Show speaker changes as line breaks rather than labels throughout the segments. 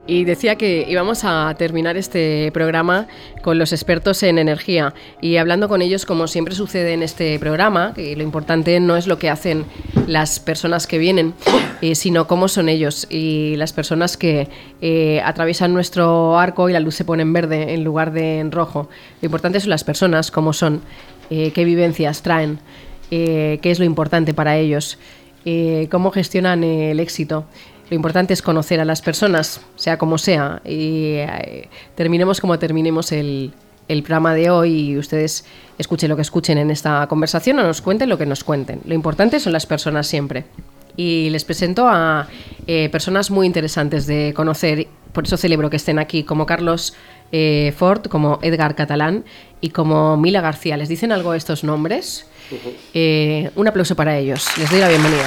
Y decía que íbamos a terminar este programa con los expertos en energía y hablando con ellos, como siempre sucede en este programa, que lo importante no es lo que hacen las personas que vienen, sino cómo son ellos y las personas que atraviesan nuestro arco y la luz se pone en verde en lugar de en rojo. Lo importante son las personas, cómo son, qué vivencias traen, qué es lo importante para ellos, cómo gestionan el éxito. Lo importante es conocer a las personas, sea como sea, y terminemos como terminemos el programa de hoy y ustedes escuchen lo que escuchen en esta conversación o nos cuenten lo que nos cuenten. Lo importante son las personas siempre. Y les presento a personas muy interesantes de conocer, por eso celebro que estén aquí, como Carlos Fort, como Edgar Catalán y como Mila García. ¿Les dicen algo estos nombres? Un aplauso para ellos. Les doy la bienvenida.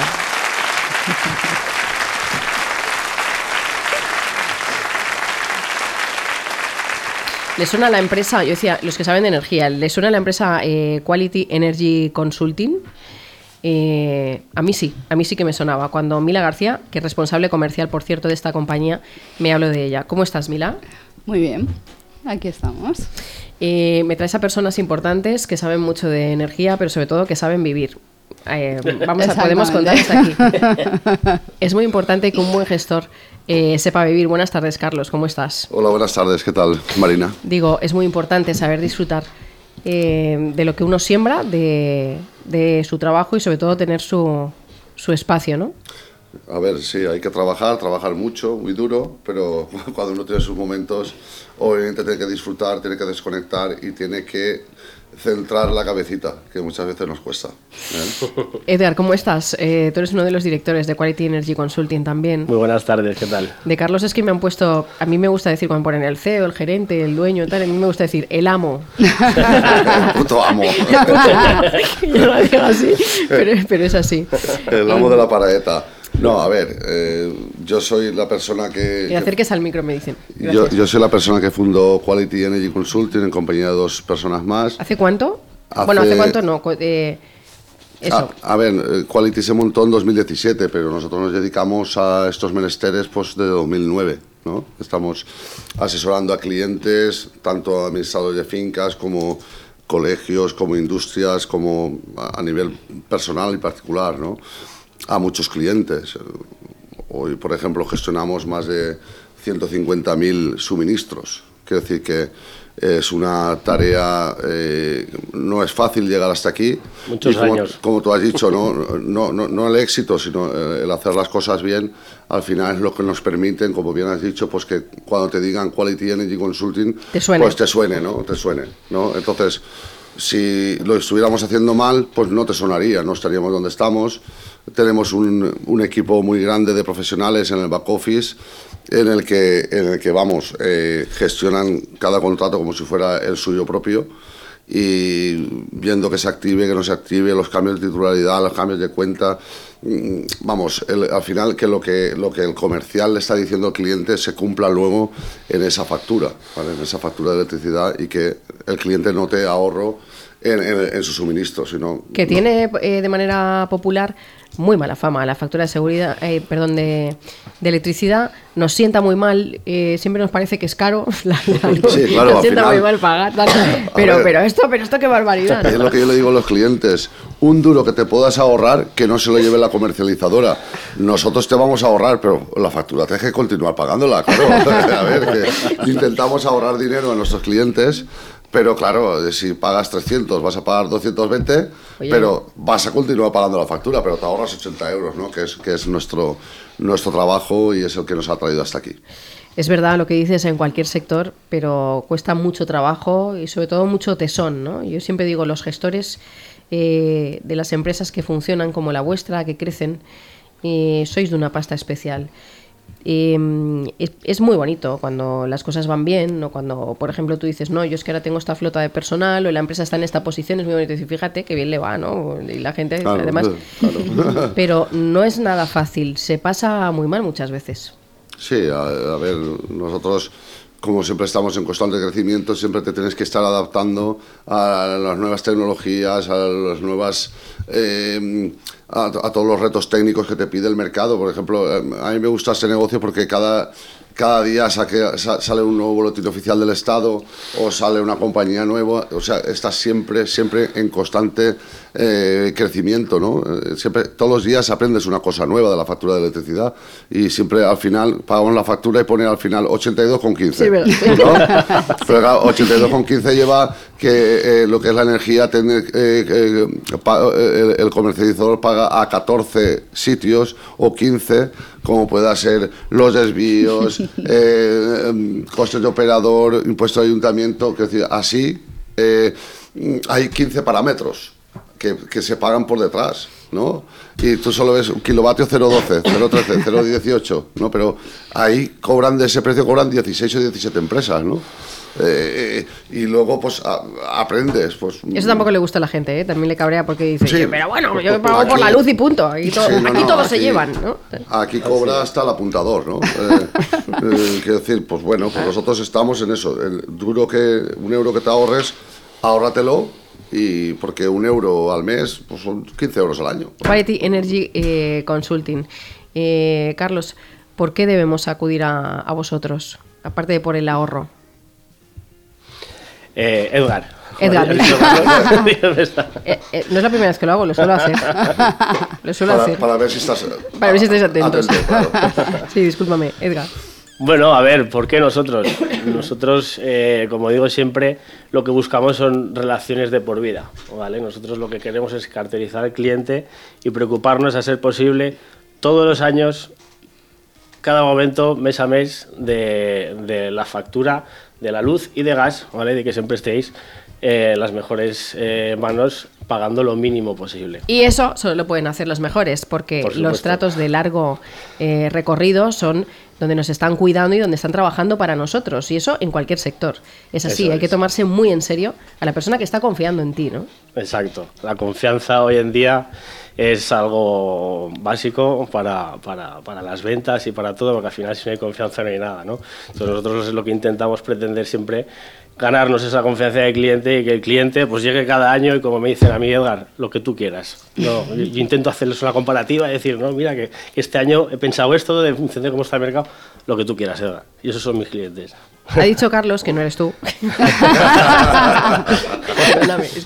¿Les suena la empresa, yo decía, los que saben de energía, ¿les suena la empresa Quality Energy Consulting? A mí sí que me sonaba. Cuando Mila García, que es responsable comercial, por cierto, de esta compañía, me habló de ella. ¿Cómo estás, Mila?
Muy bien, aquí estamos.
Me traes a personas importantes que saben mucho de energía, pero sobre todo que saben vivir. Podemos contar hasta aquí. Es muy importante que un buen gestor sepa vivir. Buenas tardes, Carlos, ¿cómo estás?
Hola, buenas tardes, ¿qué tal, Marina?
Digo, es muy importante saber disfrutar de lo que uno siembra, de su trabajo y sobre todo tener su espacio, ¿no?
A ver, sí, hay que trabajar mucho, muy duro, pero cuando uno tiene sus momentos, obviamente tiene que disfrutar, tiene que desconectar y tiene que centrar la cabecita, que muchas veces nos cuesta.
Edgar, ¿cómo estás? Tú eres uno de los directores de Quality Energy Consulting también.
Muy buenas tardes, ¿qué tal?
De Carlos es que me han puesto, a mí me gusta decir cuando ponen el CEO, el gerente, el dueño, tal, a mí me gusta decir el amo.
El puto amo.
Yo lo digo así, pero es así.
El amo de la paraeta. No, a ver, yo soy la persona que...
Y acerques al micro, me dicen.
Yo soy la persona que fundó Quality Energy Consulting en compañía de dos personas más.
¿Hace cuánto? Bueno, ¿hace cuánto no? Eso.
A ver, Quality se montó en 2017, pero nosotros nos dedicamos a estos menesteres pues, desde 2009, ¿no? Estamos asesorando a clientes, tanto administradores de fincas como colegios, como industrias, como a nivel personal y particular, ¿no? A muchos clientes. Hoy, por ejemplo, gestionamos más de 150.000 suministros. Quiero decir que es una tarea, no es fácil llegar hasta aquí.
Muchos años.
Como tú has dicho, no el éxito, sino el hacer las cosas bien, al final es lo que nos permiten, como bien has dicho, pues que cuando te digan Quality Energy Consulting, pues te suene, ¿no? Entonces, si lo estuviéramos haciendo mal, pues no te sonaría, no estaríamos donde estamos. Tenemos un equipo muy grande de profesionales en el back office en el que vamos, gestionan cada contrato como si fuera el suyo propio y viendo que se active, que no se active, los cambios de titularidad, los cambios de cuenta. Vamos, al final que lo que el comercial le está diciendo al cliente se cumpla luego en esa factura, ¿vale? En esa factura de electricidad y que el cliente note ahorro en su suministro, sino
que tiene de manera popular muy mala fama la factura de seguridad, de electricidad. Nos sienta muy mal, siempre nos parece que es caro la luz,
sí, claro,
nos sienta
final,
muy mal pagar, pero esto qué barbaridad.
Es lo que yo le digo a los clientes: un duro que te puedas ahorrar, que no se lo lleve la comercializadora. Nosotros te vamos a ahorrar, pero la factura tienes que continuar pagándola, claro. A ver, que intentamos ahorrar dinero a nuestros clientes. Pero claro, si pagas 300, vas a pagar 220, oye, pero vas a continuar pagando la factura, pero te ahorras 80 euros, ¿no? Que es nuestro trabajo y es el que nos ha traído hasta aquí.
Es verdad lo que dices en cualquier sector, pero cuesta mucho trabajo y sobre todo mucho tesón, ¿no? Yo siempre digo, los gestores de las empresas que funcionan como la vuestra, que crecen, sois de una pasta especial. Es muy bonito cuando las cosas van bien, o cuando, por ejemplo, tú dices, no, yo es que ahora tengo esta flota de personal o la empresa está en esta posición, es muy bonito decir, fíjate que bien le va, ¿no? Y la gente, claro, además, claro. Pero no es nada fácil, se pasa muy mal muchas veces.
Sí, a ver, nosotros, como siempre estamos en constante crecimiento, siempre te tienes que estar adaptando a las nuevas tecnologías, a las nuevas a todos los retos técnicos que te pide el mercado. Por ejemplo, a mí me gusta este negocio porque cada día sale un nuevo boletín oficial del Estado o sale una compañía nueva, o sea, estás siempre en constante crecimiento, ¿no? Siempre, todos los días aprendes una cosa nueva de la factura de electricidad y siempre al final pagamos la factura y pone al final 82,15.
Sí, ¿verdad?
¿No? Pero claro, 82,15 lleva que lo que es la energía, el comercializador paga a 14 sitios o 15, como pueda ser los desvíos, costes de operador, impuesto de ayuntamiento, que decir, así hay 15 parámetros que se pagan por detrás, ¿no? Y tú solo ves un kilovatio 0,12, 0,13, 0,18, ¿no? Pero ahí de ese precio cobran 16 o 17 empresas, ¿no? Y luego pues aprendes pues.
Eso tampoco le gusta a la gente, ¿eh? También le cabrea porque dice,
sí,
pero bueno, yo pago aquí por la luz y punto, aquí, todos se llevan, ¿no?
Aquí cobra hasta el apuntador, ¿no? Quiero decir, pues bueno, pues nosotros estamos en eso, un euro que te ahorres, ahórratelo, y porque 1 euro al mes pues son 15 euros al año.
Quality Energy Consulting. Carlos, ¿por qué debemos acudir a vosotros? Aparte de por el ahorro.
Edgar.
No es la primera vez que lo hago, lo suelo hacer.
Para ver si estás...
Para ver si estáis atentos.
Claro.
Sí, discúlpame, Edgar.
Bueno, a ver, ¿por qué nosotros? Nosotros, como digo siempre, lo que buscamos son relaciones de por vida, ¿vale? Nosotros lo que queremos es caracterizar al cliente y preocuparnos, a ser posible, todos los años, cada momento, mes a mes, de la factura de la luz y de gas, ¿vale? De que siempre estéis las mejores manos pagando lo mínimo posible.
Y eso solo lo pueden hacer los mejores, porque los tratos de largo recorrido son donde nos están cuidando y donde están trabajando para nosotros, y eso en cualquier sector. Es así, hay que tomarse muy en serio a la persona que está confiando en ti, ¿no? Exacto.
La confianza hoy en día es algo básico para las ventas y para todo, porque al final si no hay confianza no hay nada, ¿no? Entonces nosotros es lo que intentamos pretender siempre, ganarnos esa confianza del cliente y que el cliente pues llegue cada año y, como me dicen a mí, Edgar, lo que tú quieras. Yo intento hacerles una comparativa y decir, no, mira que este año he pensado esto, de entender cómo está el mercado, lo que tú quieras, Edgar. Y esos son mis clientes.
Ha dicho Carlos, que no eres tú. Perdóname, es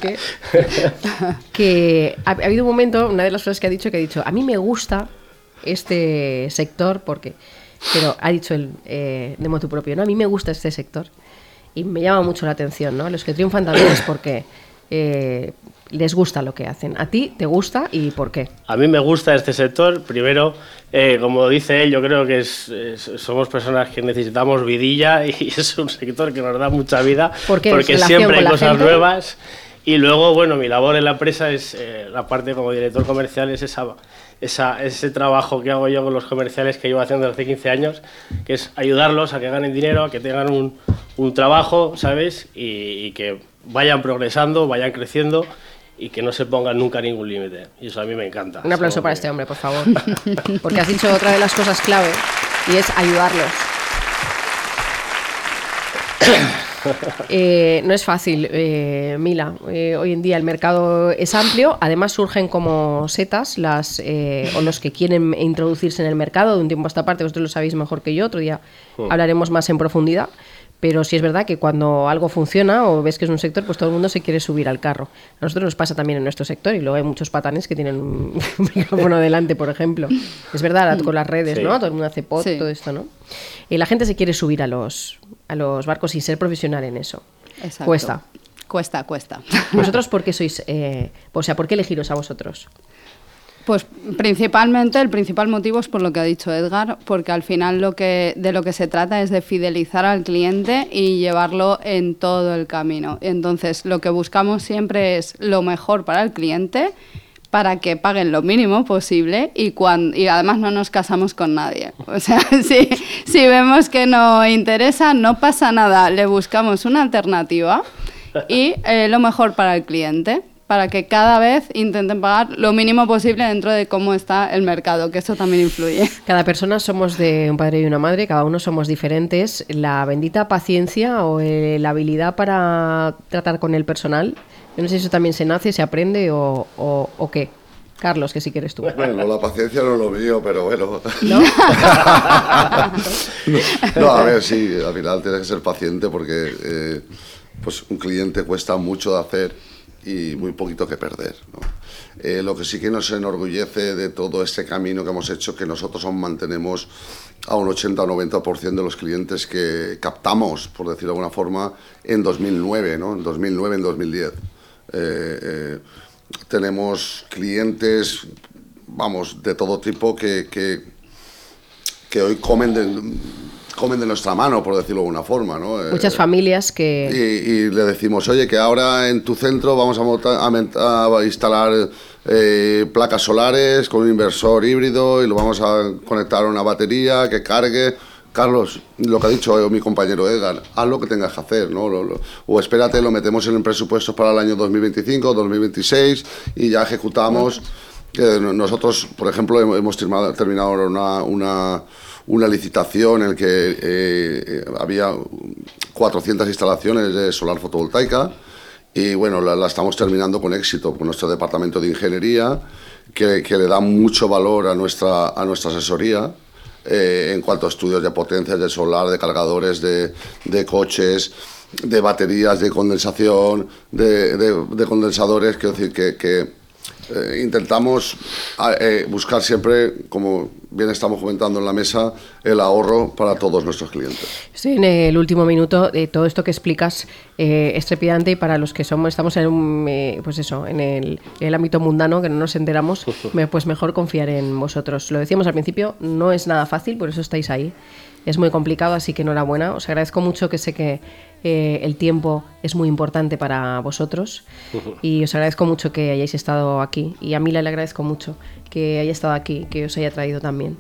que ha habido un momento, una de las frases que ha dicho, a mí me gusta este sector porque, pero ha dicho él de motu propio, ¿no? A mí me gusta este sector y me llama mucho la atención, ¿no? Los que triunfan también es porque les gusta lo que hacen. ¿A ti te gusta y por qué?
A mí me gusta este sector. Primero, como dice él, yo creo que somos personas que necesitamos vidilla y es un sector que nos da mucha vida porque siempre hay cosas nuevas. Y luego, bueno, mi labor en la empresa es, la parte como director comercial, es ese trabajo que hago yo con los comerciales que llevo haciendo desde hace 15 años, que es ayudarlos a que ganen dinero, a que tengan un trabajo, ¿sabes? Y que vayan progresando, vayan creciendo y que no se pongan nunca ningún límite. Y eso a mí me encanta.
Un aplauso para este hombre, por favor. Porque has dicho otra de las cosas clave y es ayudarlos. No es fácil, Mila. Hoy en día el mercado es amplio. Además surgen como setas o los que quieren introducirse en el mercado de un tiempo a esta parte. Vosotros lo sabéis mejor que yo. Otro día hablaremos más en profundidad. Pero sí es verdad que cuando algo funciona o ves que es un sector, pues todo el mundo se quiere subir al carro. A nosotros nos pasa también en nuestro sector y luego hay muchos patanes que tienen un micrófono delante, por ejemplo. Es verdad, con las redes, sí, ¿no? Todo el mundo hace pod, sí, todo esto, ¿no? Y la gente se quiere subir a los barcos y ser profesional en eso.
Exacto. Cuesta.
¿Vosotros por qué sois, por qué elegiros a vosotros?
Pues principalmente, el principal motivo es por lo que ha dicho Edgar, porque al final de lo que se trata es de fidelizar al cliente y llevarlo en todo el camino. Entonces, lo que buscamos siempre es lo mejor para el cliente, para que paguen lo mínimo posible y además no nos casamos con nadie. O sea, si vemos que no interesa, no pasa nada, le buscamos una alternativa y lo mejor para el cliente, para que cada vez intenten pagar lo mínimo posible dentro de cómo está el mercado, que eso también influye.
Cada persona somos de un padre y una madre, cada uno somos diferentes. La bendita paciencia o la habilidad para tratar con el personal, yo no sé si eso también se nace, se aprende o qué. Carlos, que si quieres tú.
Bueno, la paciencia no es lo mío, pero bueno.
¿No?
No, a ver, sí, al final tienes que ser paciente porque pues un cliente cuesta mucho de hacer y muy poquito que perder, ¿no? Lo que sí que nos enorgullece de todo este camino que hemos hecho, que nosotros aún mantenemos a un 80 o 90% de los clientes que captamos, por decirlo de alguna forma, en 2009, ¿no? En 2009, en 2010. Tenemos clientes, vamos, de todo tipo que hoy comen de nuestra mano, por decirlo de alguna forma, ¿no?
Muchas familias que...
Y le decimos, oye, que ahora en tu centro vamos a instalar placas solares con un inversor híbrido y lo vamos a conectar a una batería que cargue. Carlos, lo que ha dicho mi compañero Edgar, haz lo que tengas que hacer, ¿no? O espérate, lo metemos en el presupuesto para el año 2025, 2026 y ya ejecutamos. Nosotros, por ejemplo, hemos terminado una licitación en la que había 400 instalaciones de solar fotovoltaica y bueno, la estamos terminando con éxito con nuestro departamento de ingeniería que le da mucho valor a nuestra asesoría en cuanto a estudios de potencias de solar, de cargadores de coches, de baterías de condensación, de condensadores. Quiero decir que intentamos buscar siempre, como bien estamos comentando en la mesa, el ahorro para todos nuestros clientes.
Sí, en el último minuto, todo esto que explicas es trepidante y para los que estamos en pues eso, en el ámbito mundano, que no nos enteramos, pues mejor confiar en vosotros. Lo decíamos al principio, no es nada fácil, por eso estáis ahí. Es muy complicado, así que enhorabuena. Os agradezco mucho, que sé que el tiempo es muy importante para vosotros y os agradezco mucho que hayáis estado aquí. Y a Mila le agradezco mucho que haya estado aquí, que os haya traído también.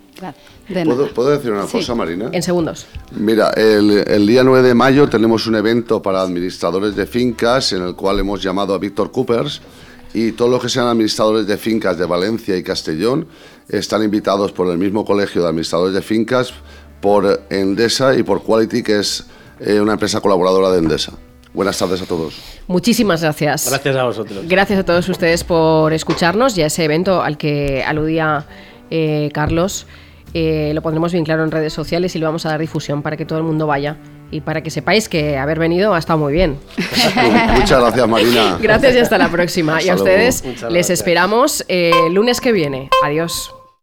¿Puedo decir una cosa, Marina?
En segundos.
Mira, el día 9 de mayo tenemos un evento para administradores de fincas en el cual hemos llamado a Víctor Coopers y todos los que sean administradores de fincas de Valencia y Castellón están invitados por el mismo colegio de administradores de fincas, por Endesa y por Quality, que es una empresa colaboradora de Endesa. Buenas tardes a todos.
Muchísimas gracias.
Gracias a vosotros.
Gracias a todos ustedes por escucharnos y a ese evento al que aludía Carlos. Lo pondremos bien claro en redes sociales y le vamos a dar difusión para que todo el mundo vaya y para que sepáis que haber venido ha estado muy bien.
Muchas gracias, Marina.
Gracias y hasta la próxima.
Hasta
y a ustedes
luego.
Les esperamos el lunes que viene. Adiós.